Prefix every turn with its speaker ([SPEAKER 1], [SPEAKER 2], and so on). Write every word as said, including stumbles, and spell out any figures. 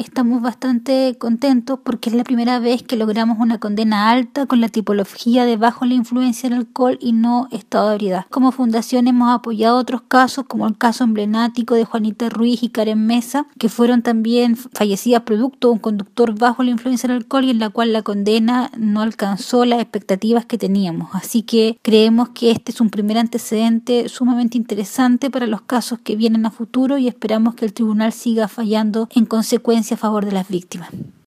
[SPEAKER 1] estamos bastante contentos porque es la primera vez que logramos una condena alta con la tipología de bajo la influencia del alcohol y no estado de ebriedad. Como fundación hemos apoyado otros casos, como el caso emblemático de Juanita Ruiz y Karen Mesa, que fueron también fallecidas producto de un conductor bajo la influencia del alcohol y en la cual la condena no alcanzó las expectativas que teníamos. Así que creemos que este es un primer antecedente sumamente interesante para los casos que vienen a futuro y esperamos que el tribunal siga fallando en consecuencia a favor de las víctimas.